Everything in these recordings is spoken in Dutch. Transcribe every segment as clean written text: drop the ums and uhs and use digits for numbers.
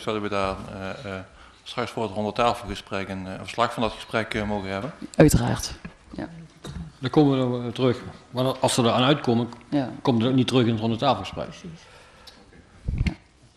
zouden we daar straks voor het rondetafelgesprek een verslag van dat gesprek mogen hebben? Uiteraard. Ja. Dan komen we nog terug. Maar als ze er aan uitkomen, komt het ook niet terug in het rondetafelgesprek. Ja.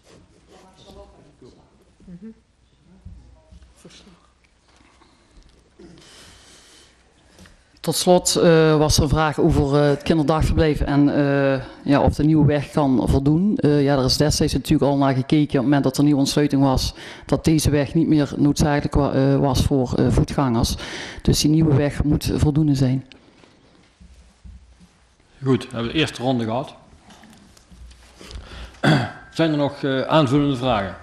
Tot slot was er een vraag over het kinderdagverblijf en of de nieuwe weg kan voldoen. Er is destijds natuurlijk al naar gekeken op het moment dat er nieuwe ontsluiting was, dat deze weg niet meer noodzakelijk was voor voetgangers. Dus die nieuwe weg moet voldoende zijn. Goed, we hebben de eerste ronde gehad. Zijn er nog aanvullende vragen?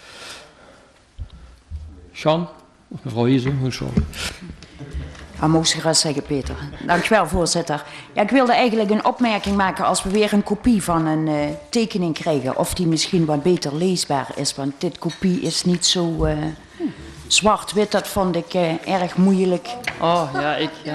Sjan? Of mevrouw Hiese? Moest ik zeggen, Peter. Dankjewel, voorzitter. Ja, ik wilde eigenlijk een opmerking maken als we weer een kopie van een tekening krijgen. Of die misschien wat beter leesbaar is. Want dit kopie is niet zo zwart-wit. Dat vond ik erg moeilijk. Oh, ja,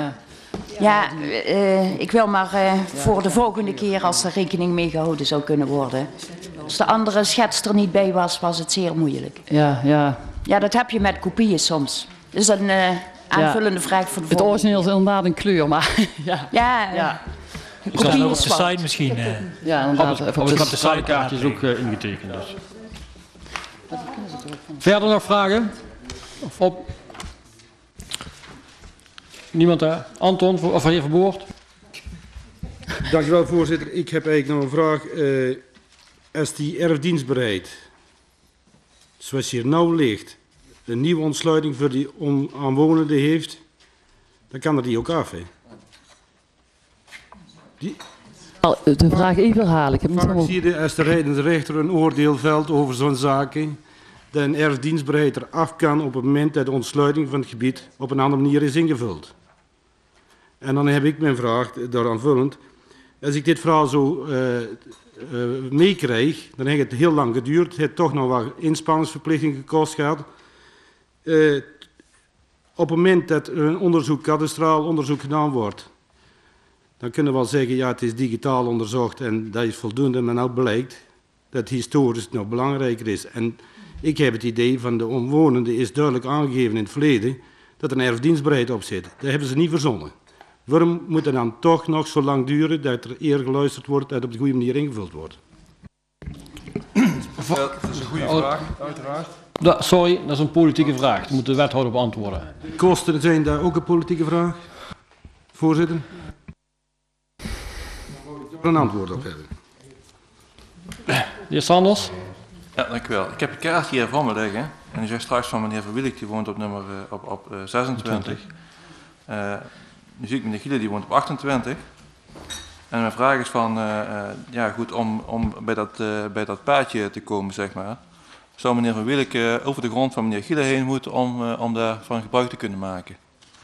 ik wil maar voor de volgende keer als er rekening mee gehouden zou kunnen worden. Als de andere schets er niet bij was, was het zeer moeilijk. Ja, dat heb je met kopieën soms. Dus een aanvullende vraag voor de het origineel is inderdaad een kleur, maar de kopie is op de site misschien. Ja, inderdaad. Op de sitekaart is ook ingetekend. Dus. Verder nog vragen? Of op? Niemand daar? Anton of heer Verboord? Dankjewel, voorzitter. Ik heb eigenlijk nog een vraag. Als die erfdienstbaarheid, zoals hier nou ligt, een nieuwe ontsluiting voor die omwonenden heeft, dan kan er die ook af, hè? De vraag even herhalen. Vaak zie je als de rijdende rechter een oordeel velt over zo'n zaken, dat een erfdienstbaarheid eraf kan op het moment dat de ontsluiting van het gebied op een andere manier is ingevuld. En dan heb ik mijn vraag daaraan vullend. Als ik dit verhaal zo meekrijg, dan heeft het heel lang geduurd. Het heeft toch nog wat inspanningsverplichting gekost gehad. Op het moment dat een onderzoek, kadastraal onderzoek gedaan wordt, dan kunnen we wel zeggen, ja, het is digitaal onderzocht en dat is voldoende, maar nou blijkt dat historisch nog belangrijker is. En ik heb het idee van de omwonenden is duidelijk aangegeven in het verleden dat er een erfdienstbaarheid op zit. Dat hebben ze niet verzonnen. Waarom moet het dan toch nog zo lang duren dat er eer geluisterd wordt en op de goede manier ingevuld wordt? Dat is een goede vraag, uiteraard. Sorry, dat is een politieke vraag. Daar moet de wethouder op antwoorden. Kosten zijn daar ook een politieke vraag, voorzitter? Ik wil een antwoord op hebben. De heer Sanders? Ja, dank u wel. Ik heb een kaartje hier voor me liggen. En u zegt straks van meneer Verwillig, die woont op nummer op 26. Nu zie ik meneer Gielen, die woont op 28. En mijn vraag is van, goed, om bij dat paadje te komen, zeg maar, zou meneer Van Wielek over de grond van meneer Gielen heen moeten om daarvan gebruik te kunnen maken?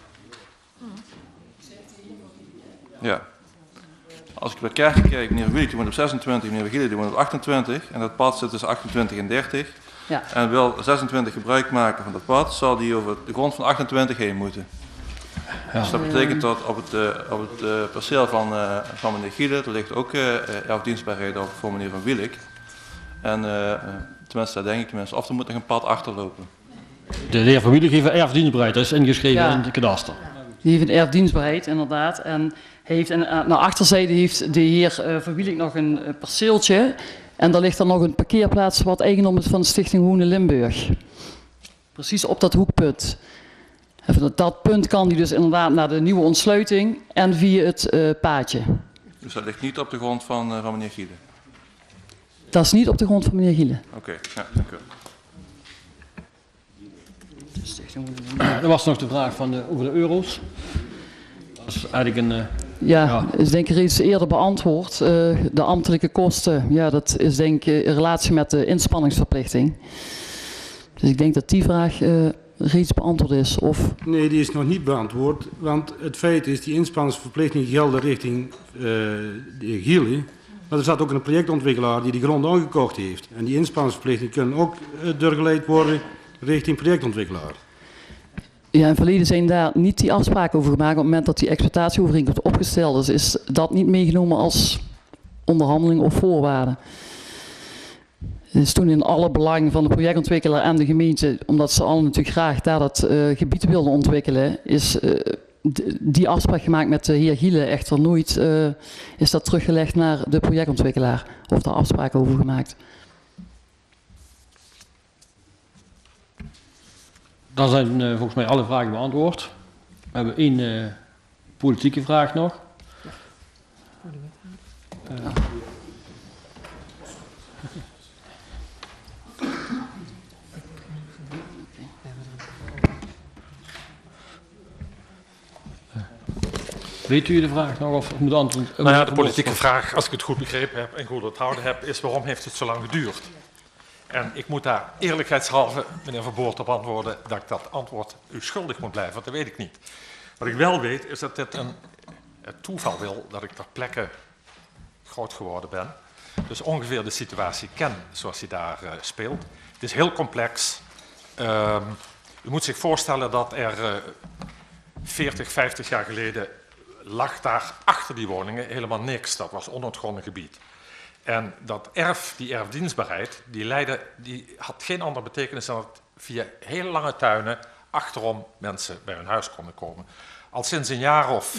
Ja. Als ik bij het kaartje kijk, meneer Van Wielek die woont op 26, meneer Gielen die woont op 28. En dat pad zit tussen 28 en 30. Ja. En wil 26 gebruik maken van dat pad, zal die over de grond van 28 heen moeten. Ja. Dus dat betekent dat op het perceel van meneer Gielen, er ligt ook erfdienstbaarheid op voor meneer Van Wielek. En tenminste, daar denk ik tenminste, of er moet nog een pad achterlopen. De heer Van Wielek heeft erfdienstbaarheid, dat is ingeschreven in de kadaster. Die heeft een erfdienstbaarheid, inderdaad. En naar achterzijde heeft de heer Van Wielek nog een perceeltje. En daar ligt dan nog een parkeerplaats wat eigendom is van de Stichting Wonen Limburg. Precies op dat hoekpunt. En van dat punt kan die dus inderdaad naar de nieuwe ontsluiting en via het paadje. Dus dat ligt niet op de grond van meneer Gielen? Dat is niet op de grond van meneer Gielen. Oké, ja, dank u wel. Er was nog de vraag over de euro's. Dat is eigenlijk een... is denk ik reeds eerder beantwoord. De ambtelijke kosten, dat is denk ik in relatie met de inspanningsverplichting. Dus ik denk dat die vraag reeds beantwoord is. Of... Nee, die is nog niet beantwoord. Want het feit is, die inspanningsverplichting gelden richting de Gielen. Maar er zat ook een projectontwikkelaar die grond aangekocht heeft. En die inspanningsverplichtingen kunnen ook doorgeleid worden richting projectontwikkelaar. Ja, in het verleden zijn daar niet die afspraken over gemaakt. Op het moment dat die exploitatieovereenkomst opgesteld is dat niet meegenomen als onderhandeling of voorwaarde. Het is toen in alle belang van de projectontwikkelaar en de gemeente, omdat ze allen natuurlijk graag daar dat gebied wilden ontwikkelen, is die afspraak gemaakt met de heer Gielen. Echter nooit is dat teruggelegd naar de projectontwikkelaar of daar afspraken over gemaakt. Dan zijn volgens mij alle vragen beantwoord. We hebben één politieke vraag nog. Weet u de vraag nog of moet antwoord? Nou ja, de politieke vraag, als ik het goed begrepen heb en goed onthouden heb, is waarom heeft het zo lang geduurd? En ik moet daar eerlijkheidshalve, meneer Verboort, op antwoorden dat ik dat antwoord u schuldig moet blijven, want dat weet ik niet. Wat ik wel weet is dat dit het toeval wil dat ik ter plekke groot geworden ben. Dus ongeveer de situatie ken zoals die daar speelt. Het is heel complex. U moet zich voorstellen dat er 40, 50 jaar geleden lag daar achter die woningen helemaal niks. Dat was onontgonnen gebied. En dat die erfdienstbaarheid, die had geen andere betekenis dan dat via hele lange tuinen achterom mensen bij hun huis konden komen. Al sinds een jaar of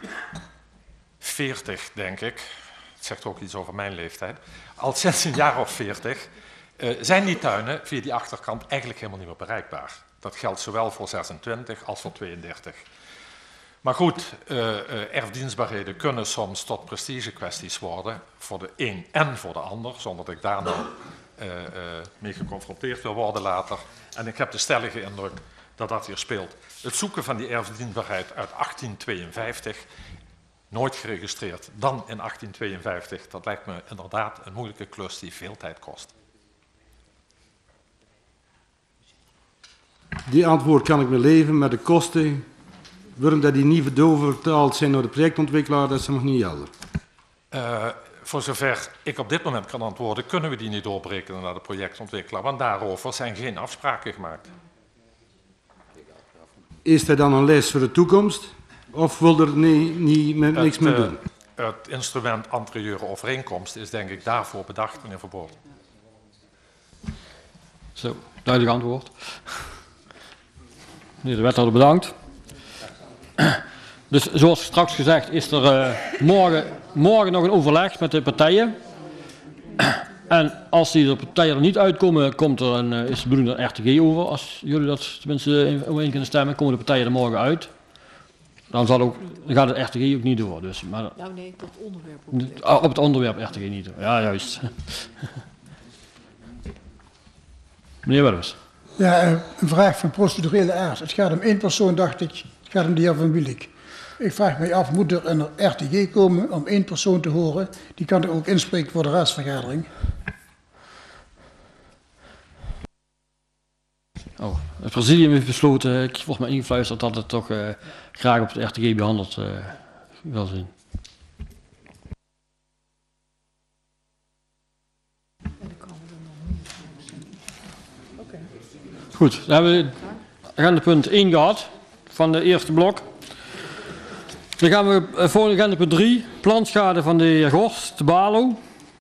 40, denk ik, het zegt ook iets over mijn leeftijd, al sinds een jaar of 40 zijn die tuinen via die achterkant eigenlijk helemaal niet meer bereikbaar. Dat geldt zowel voor 26 als voor 32. Maar goed, erfdienstbaarheden kunnen soms tot prestigekwesties worden voor de een en voor de ander, zonder dat ik daar nou mee geconfronteerd wil worden later. En ik heb de stellige indruk dat dat hier speelt. Het zoeken van die erfdienstbaarheid uit 1852, nooit geregistreerd, dan in 1852, dat lijkt me inderdaad een moeilijke klus die veel tijd kost. Die antwoord kan ik me leven, maar de kosten, waarom dat die niet doorvertaald zijn naar de projectontwikkelaar, dat is nog niet helder. Voor zover ik op dit moment kan antwoorden, kunnen we die niet doorberekenen naar de projectontwikkelaar, want daarover zijn geen afspraken gemaakt. Is dat dan een les voor de toekomst, of wil er niks mee doen? Het instrument anterieure overeenkomst is denk ik daarvoor bedacht, meneer Verboort. Zo, duidelijk antwoord. Meneer de wethouder, bedankt. Dus zoals straks gezegd is er morgen nog een overleg met de partijen. En als die partijen er niet uitkomen, is de bedoeling dat RTG over. Als jullie dat tenminste overeen kunnen stemmen, komen de partijen er morgen uit. Dan gaat het RTG ook niet door. Dus, maar, nou nee, op het onderwerp. Op het onderwerp RTG niet door. Ja, juist. Meneer Wellens. Ja, een vraag van procedurele aard. Het gaat om één persoon, dacht ik. Het gaat om de heer Van Wielik. Ik vraag mij af, moet er een RTG komen om één persoon te horen? Die kan er ook inspreken voor de raadsvergadering. Oh, het presidium heeft besloten, ik word me ingefluisterd dat het toch graag op het RTG behandeld wil zijn. Goed, dan hebben we agendapunt 1 gehad van de eerste blok. Dan gaan we voor agendapunt 3, planschade van de heer Gorst, te Balo.